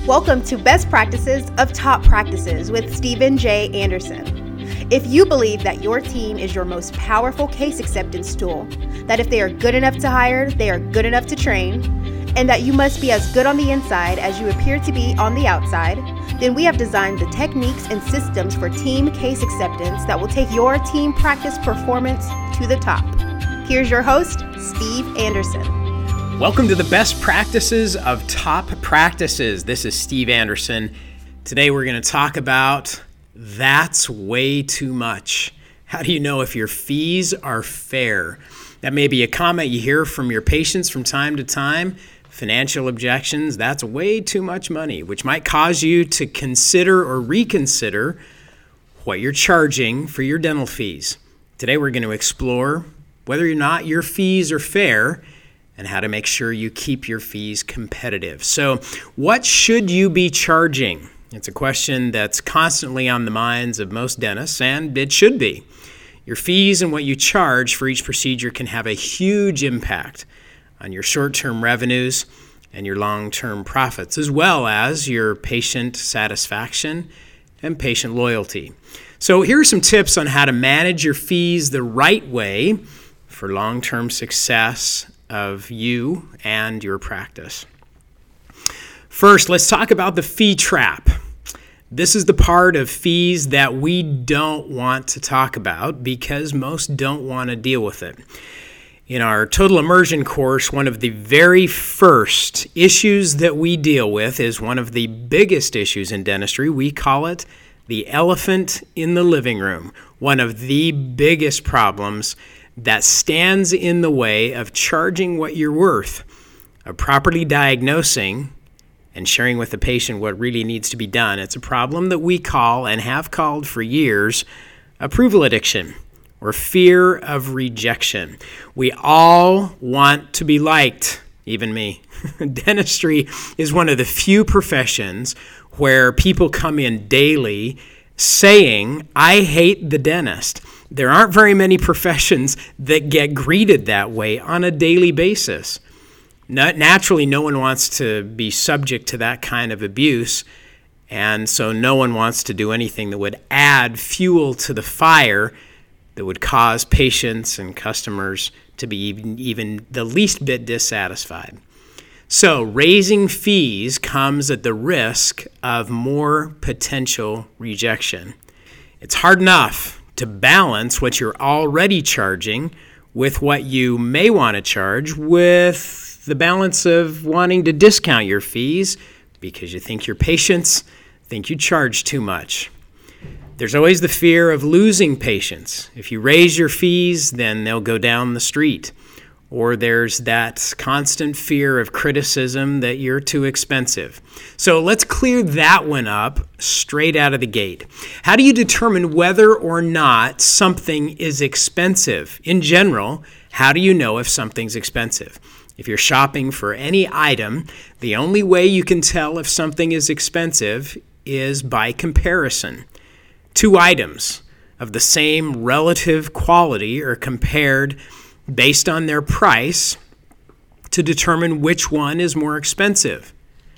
Welcome to Best Practices of Top Practices with Stephen J. Anderson. If you believe that your team is your most powerful case acceptance tool, that if they are good enough to hire, they are good enough to train, and that you must be as good on the inside as you appear to be on the outside, then we have designed the techniques and systems for team case acceptance that will take your team practice performance to the top. Here's your host, Steve Anderson. Welcome to the Best Practices of Top Practices. This is Steve Anderson. Today we're going to talk about that's way too much. How do you know if your fees are fair? That may be a comment you hear from your patients from time to time. Financial objections, that's way too much money, which might cause you to consider or reconsider what you're charging for your dental fees. Today we're going to explore whether or not your fees are fair and how to make sure you keep your fees competitive. So, what should you be charging? It's a question that's constantly on the minds of most dentists, and it should be. Your fees and what you charge for each procedure can have a huge impact on your short-term revenues and your long-term profits, as well as your patient satisfaction and patient loyalty. So here are some tips on how to manage your fees the right way for long-term success of you and your practice. First, let's talk about the fee trap. This is the part of fees that we don't want to talk about because most don't want to deal with it. In our Total Immersion course, one of the very first issues that we deal with is one of the biggest issues in dentistry. We call it the elephant in the living room, one of the biggest problems that stands in the way of charging what you're worth, of properly diagnosing and sharing with the patient what really needs to be done. It's a problem that we call and have called for years approval addiction or fear of rejection. We all want to be liked, even me. Dentistry is one of the few professions where people come in daily saying, I hate the dentist. There aren't very many professions that get greeted that way on a daily basis. Naturally, no one wants to be subject to that kind of abuse, and so no one wants to do anything that would add fuel to the fire that would cause patients and customers to be even the least bit dissatisfied. So raising fees comes at the risk of more potential rejection. It's hard enough to balance what you're already charging with what you may want to charge with the balance of wanting to discount your fees because you think your patients think you charge too much. There's always the fear of losing patients. If you raise your fees, then they'll go down the street. Or there's that constant fear of criticism that you're too expensive. So let's clear that one up straight out of the gate. How do you determine whether or not something is expensive? In general, how do you know if something's expensive? If you're shopping for any item, the only way you can tell if something is expensive is by comparison. Two items of the same relative quality are compared based on their price to determine which one is more expensive.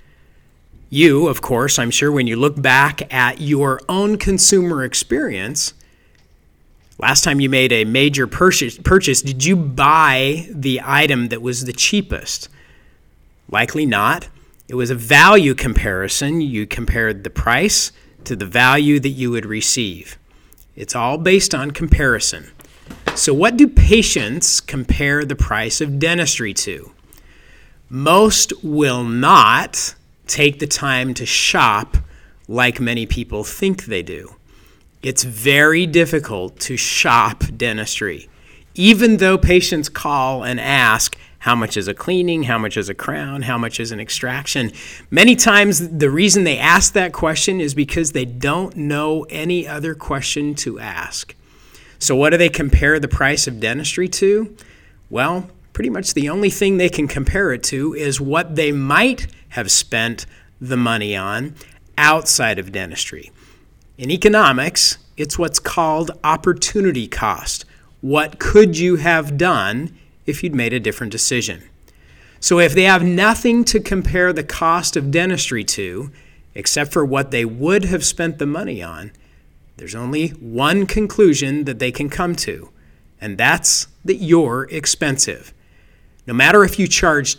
You, of course, I'm sure when you look back at your own consumer experience, last time you made a major purchase, did you buy the item that was the cheapest? Likely not. It was a value comparison. You compared the price to the value that you would receive. It's all based on comparison. So what do patients compare the price of dentistry to? Most will not take the time to shop like many people think they do. It's very difficult to shop dentistry. Even though patients call and ask, how much is a cleaning, how much is a crown, how much is an extraction? Many times the reason they ask that question is because they don't know any other question to ask. So what do they compare the price of dentistry to? Well, pretty much the only thing they can compare it to is what they might have spent the money on outside of dentistry. In economics, it's what's called opportunity cost. What could you have done if you'd made a different decision? So if they have nothing to compare the cost of dentistry to, except for what they would have spent the money on, there's only one conclusion that they can come to, and that's that you're expensive. No matter if you charge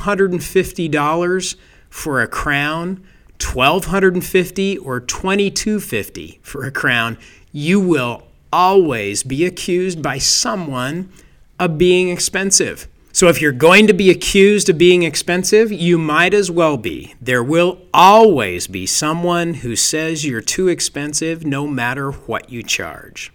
$250 for a crown, $1,250 or $2,250 for a crown, you will always be accused by someone of being expensive. So if you're going to be accused of being expensive, you might as well be. There will always be someone who says you're too expensive no matter what you charge.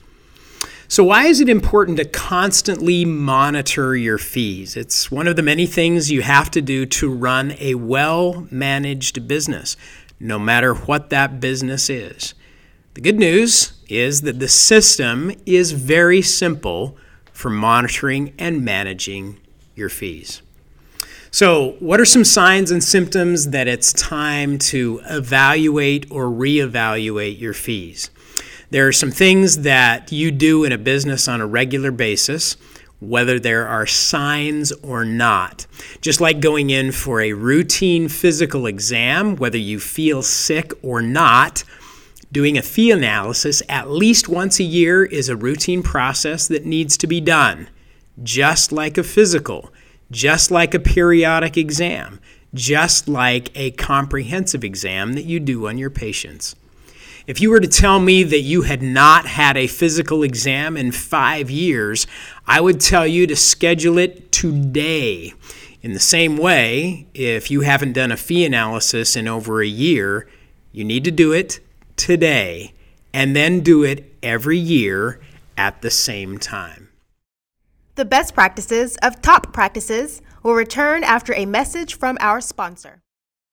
So why is it important to constantly monitor your fees? It's one of the many things you have to do to run a well-managed business, no matter what that business is. The good news is that the system is very simple for monitoring and managing your fees. So what are some signs and symptoms that it's time to evaluate or reevaluate your fees? There are some things that you do in a business on a regular basis, whether there are signs or not. Just like going in for a routine physical exam, whether you feel sick or not, doing a fee analysis at least once a year is a routine process that needs to be done, just like a physical, just like a periodic exam, just like a comprehensive exam that you do on your patients. If you were to tell me that you had not had a physical exam in 5 years, I would tell you to schedule it today. In the same way, if you haven't done a fee analysis in over a year, you need to do it today and then do it every year at the same time. The best practices of top practices will return after a message from our sponsor.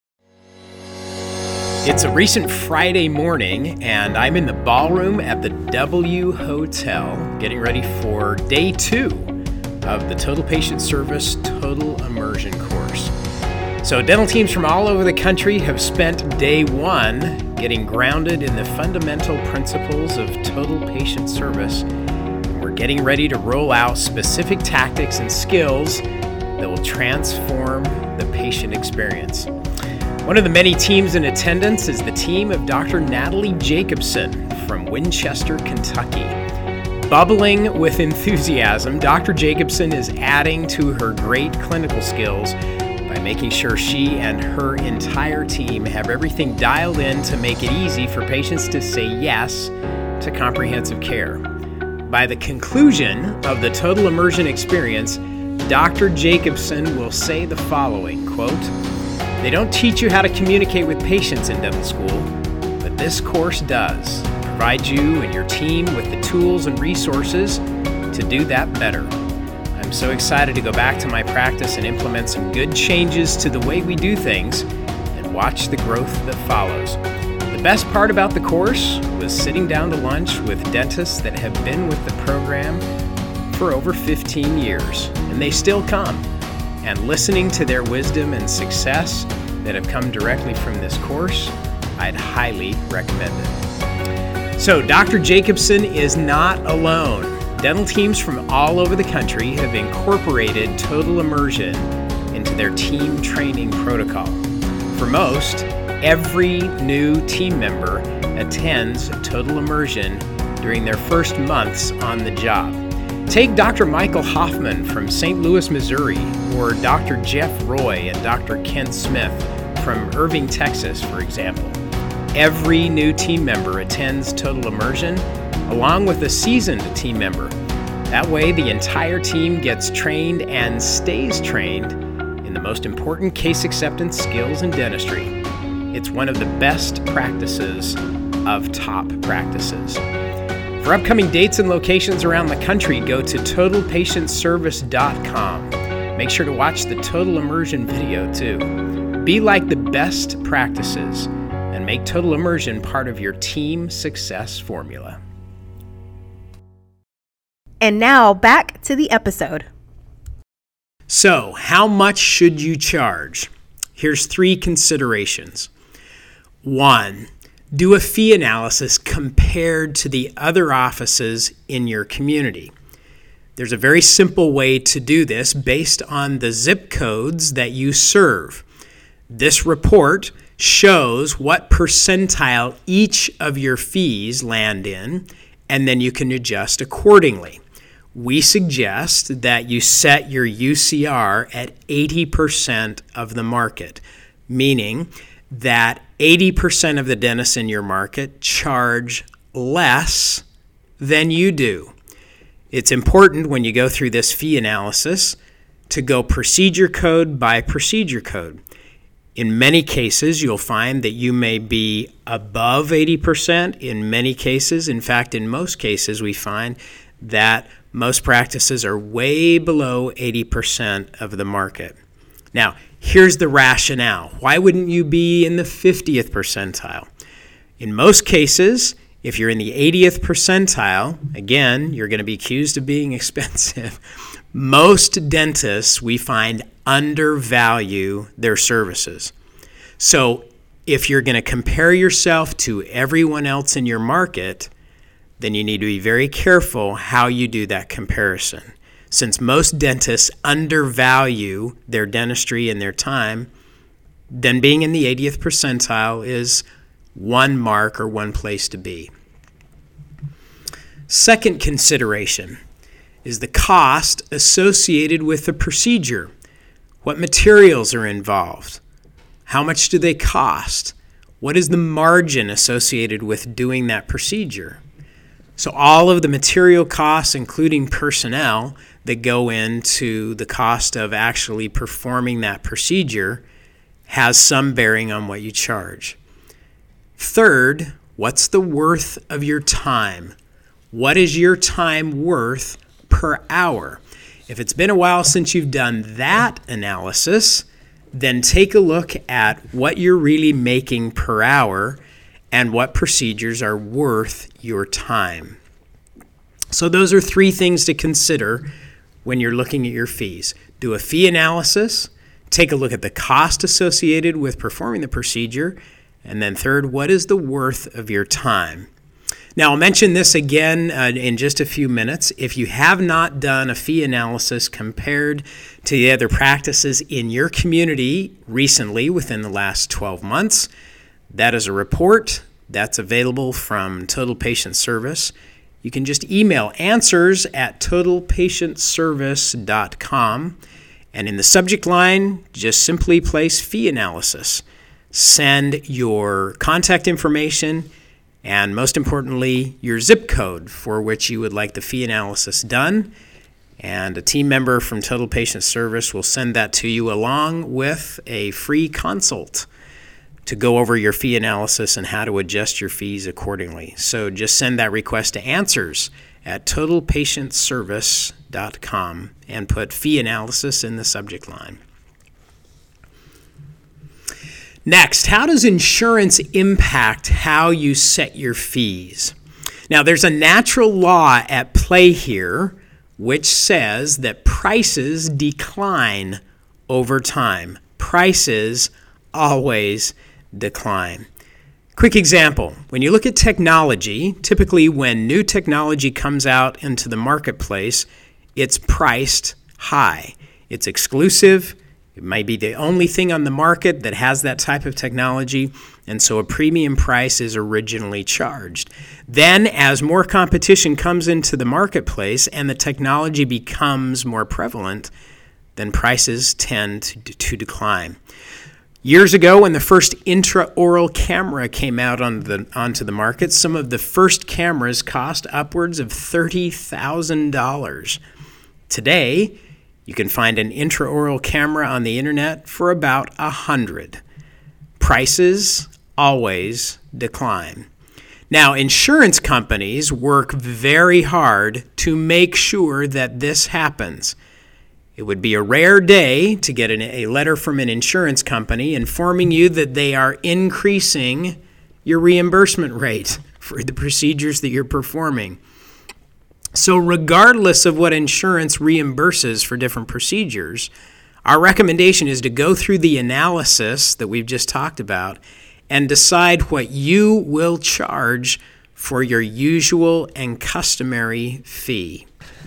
It's a recent Friday morning, and I'm in the ballroom at the W Hotel getting ready for day 2 of the Total Patient Service Total Immersion course. So dental teams from all over the country have spent day 1 getting grounded in the fundamental principles of total patient service. And we're getting ready to roll out specific tactics and skills that will transform the patient experience. One of the many teams in attendance is the team of Dr. Natalie Jacobson from Winchester, Kentucky. Bubbling with enthusiasm, Dr. Jacobson is adding to her great clinical skills by making sure she and her entire team have everything dialed in to make it easy for patients to say yes to comprehensive care. By the conclusion of the Total Immersion experience, Dr. Jacobson will say the following, quote, "They don't teach you how to communicate with patients in dental school, but this course does provide you and your team with the tools and resources to do that better." I'm so excited to go back to my practice and implement some good changes to the way we do things and watch the growth that follows. The best part about the course was sitting down to lunch with dentists that have been with the program for over 15 years, and they still come. And listening to their wisdom and success that have come directly from this course, I'd highly recommend it. So Dr. Jacobson is not alone. Dental teams from all over the country have incorporated Total Immersion into their team training protocol. For most, every new team member attends Total Immersion during their first months on the job. Take Dr. Michael Hoffman from St. Louis, Missouri, or Dr. Jeff Roy and Dr. Ken Smith from Irving, Texas, for example. Every new team member attends Total Immersion, along with a seasoned team member. That way, the entire team gets trained and stays trained in the most important case acceptance skills in dentistry. It's one of the best practices of top practices. For upcoming dates and locations around the country, go to totalpatientservice.com. Make sure to watch the Total Immersion video too. Be like the best practices and make Total Immersion part of your team success formula. And now back to the episode. So, how much should you charge? Here's 3 considerations. 1. Do a fee analysis compared to the other offices in your community. There's a very simple way to do this based on the zip codes that you serve. This report shows what percentile each of your fees land in, and then you can adjust accordingly. We suggest that you set your UCR at 80% of the market, meaning that 80% of the dentists in your market charge less than you do. It's important when you go through this fee analysis to go procedure code by procedure code. In many cases, you'll find that you may be above 80%. In many cases, in fact, in most cases, we find that most practices are way below 80% of the market. Now, here's the rationale. Why wouldn't you be in the 50th percentile? In most cases, if you're in the 80th percentile, again, you're going to be accused of being expensive. Most dentists, we find, undervalue their services. So if you're going to compare yourself to everyone else in your market, then you need to be very careful how you do that comparison. Since most dentists undervalue their dentistry and their time, then being in the 80th percentile is one mark or one place to be. Second consideration is the cost associated with the procedure. What materials are involved? How much do they cost? What is the margin associated with doing that procedure? So all of the material costs, including personnel, that go into the cost of actually performing that procedure has some bearing on what you charge. Third, what's the worth of your time? What is your time worth per hour? If it's been a while since you've done that analysis, then take a look at what you're really making per hour and what procedures are worth your time. So those are three things to consider when you're looking at your fees. Do a fee analysis, take a look at the cost associated with performing the procedure, and then third, what is the worth of your time? Now, I'll mention this again in just a few minutes. If you have not done a fee analysis compared to the other practices in your community recently within the last 12 months, that is a report that's available from Total Patient Service. You can just email answers@totalpatientservice.com, and in the subject line, just simply place fee analysis. Send your contact information and, most importantly, your zip code for which you would like the fee analysis done, and a team member from Total Patient Service will send that to you along with a free consult to go over your fee analysis and how to adjust your fees accordingly. So just send that request to answers@totalpatientservice.com and put fee analysis in the subject line. Next, how does insurance impact how you set your fees? Now, there's a natural law at play here which says that prices decline over time. Prices always decline. Quick example, when you look at technology, typically when new technology comes out into the marketplace, it's priced high. It's exclusive. It might be the only thing on the market that has that type of technology, and so a premium price is originally charged. Then, as more competition comes into the marketplace and the technology becomes more prevalent, then prices tend to decline. Years ago, when the first intraoral camera came out onto the market, some of the first cameras cost upwards of $30,000. Today, you can find an intraoral camera on the internet for about $100. Prices always decline. Now, insurance companies work very hard to make sure that this happens. It would be a rare day to get a letter from an insurance company informing you that they are increasing your reimbursement rate for the procedures that you're performing. So regardless of what insurance reimburses for different procedures, our recommendation is to go through the analysis that we've just talked about and decide what you will charge for your usual and customary fee.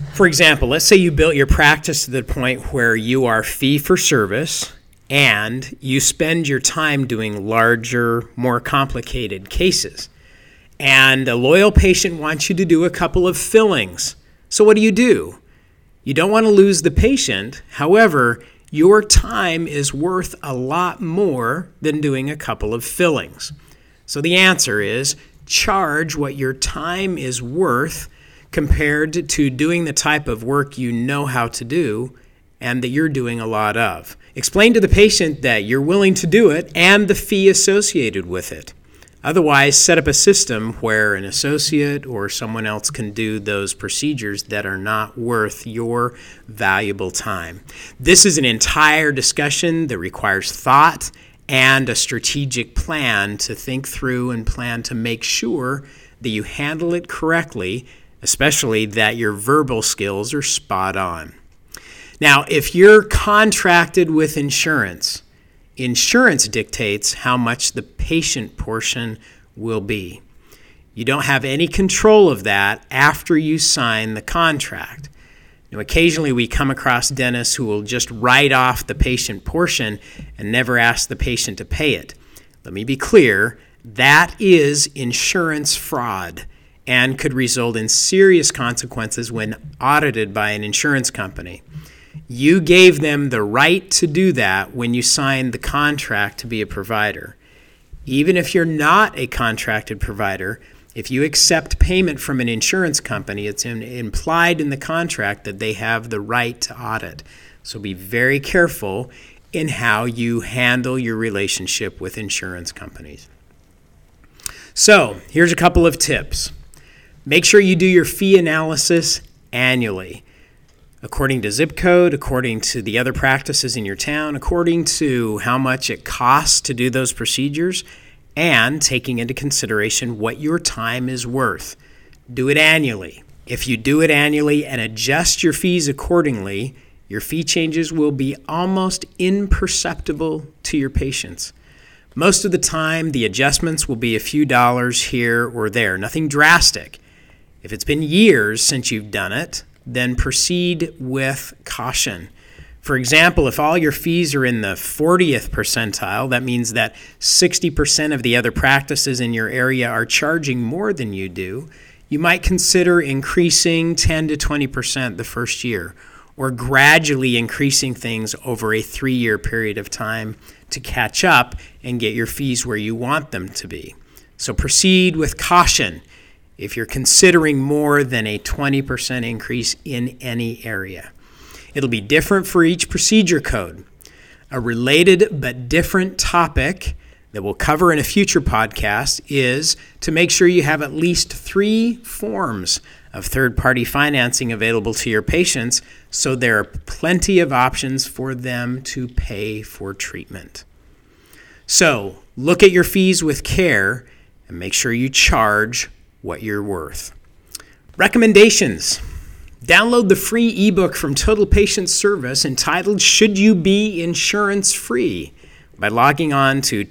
For example, let's say you built your practice to the point where you are fee for service and you spend your time doing larger, more complicated cases. And a loyal patient wants you to do a couple of fillings. So what do? You don't want to lose the patient. However, your time is worth a lot more than doing a couple of fillings. So the answer is charge what your time is worth compared to doing the type of work you know how to do and that you're doing a lot of. Explain to the patient that you're willing to do it and the fee associated with it. Otherwise, set up a system where an associate or someone else can do those procedures that are not worth your valuable time. This is an entire discussion that requires thought and a strategic plan to think through and plan to make sure that you handle it correctly, especially that your verbal skills are spot on. Now, if you're contracted with insurance, insurance dictates how much the patient portion will be. You don't have any control of that after you sign the contract. Now, occasionally we come across dentists who will just write off the patient portion and never ask the patient to pay it. Let me be clear, that is insurance fraud and could result in serious consequences when audited by an insurance company. You gave them the right to do that when you signed the contract to be a provider. Even if you're not a contracted provider, if you accept payment from an insurance company, it's implied in the contract that they have the right to audit. So be very careful in how you handle your relationship with insurance companies. So here's a couple of tips. Make sure you do your fee analysis annually, according to zip code, according to the other practices in your town, according to how much it costs to do those procedures, and taking into consideration what your time is worth. Do it annually. If you do it annually and adjust your fees accordingly, your fee changes will be almost imperceptible to your patients. Most of the time, the adjustments will be a few dollars here or there, nothing drastic. If it's been years since you've done it, then proceed with caution. For example, if all your fees are in the 40th percentile, that means that 60% of the other practices in your area are charging more than you do, you might consider increasing 10 to 20% the first year, or gradually increasing things over a 3-year period of time to catch up and get your fees where you want them to be. So proceed with caution if you're considering more than a 20% increase in any area. It'll be different for each procedure code. A related but different topic that we'll cover in a future podcast is to make sure you have at least 3 forms of third-party financing available to your patients so there are plenty of options for them to pay for treatment. So look at your fees with care and make sure you charge what you're worth. Recommendations. Download the free ebook from Total Patient Service entitled Should You Be Insurance Free by logging on to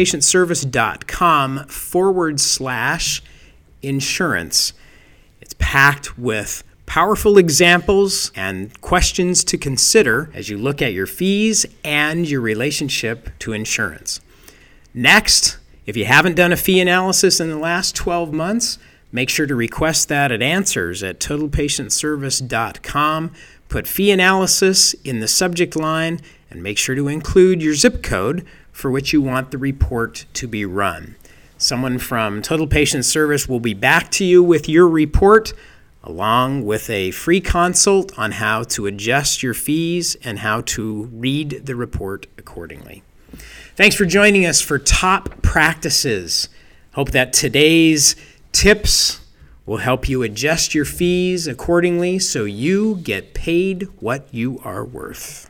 totalpatientservice.com/insurance. It's packed with powerful examples and questions to consider as you look at your fees and your relationship to insurance. Next, if you haven't done a fee analysis in the last 12 months, make sure to request that at answers@totalpatientservice.com. Put fee analysis in the subject line and make sure to include your zip code for which you want the report to be run. Someone from Total Patient Service will be back to you with your report along with a free consult on how to adjust your fees and how to read the report accordingly. Thanks for joining us for Top Practices. Hope that today's tips will help you adjust your fees accordingly so you get paid what you are worth.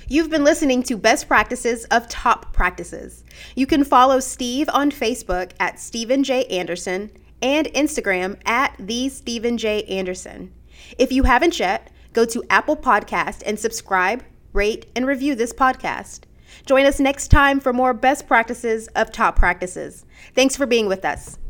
You've been listening to Best Practices of Top Practices. You can follow Steve on Facebook at Stephen J. Anderson and Instagram at the Stephen J. Anderson. If you haven't yet, go to Apple Podcast and subscribe, rate, and review this podcast. Join us next time for more Best Practices of Top Practices. Thanks for being with us.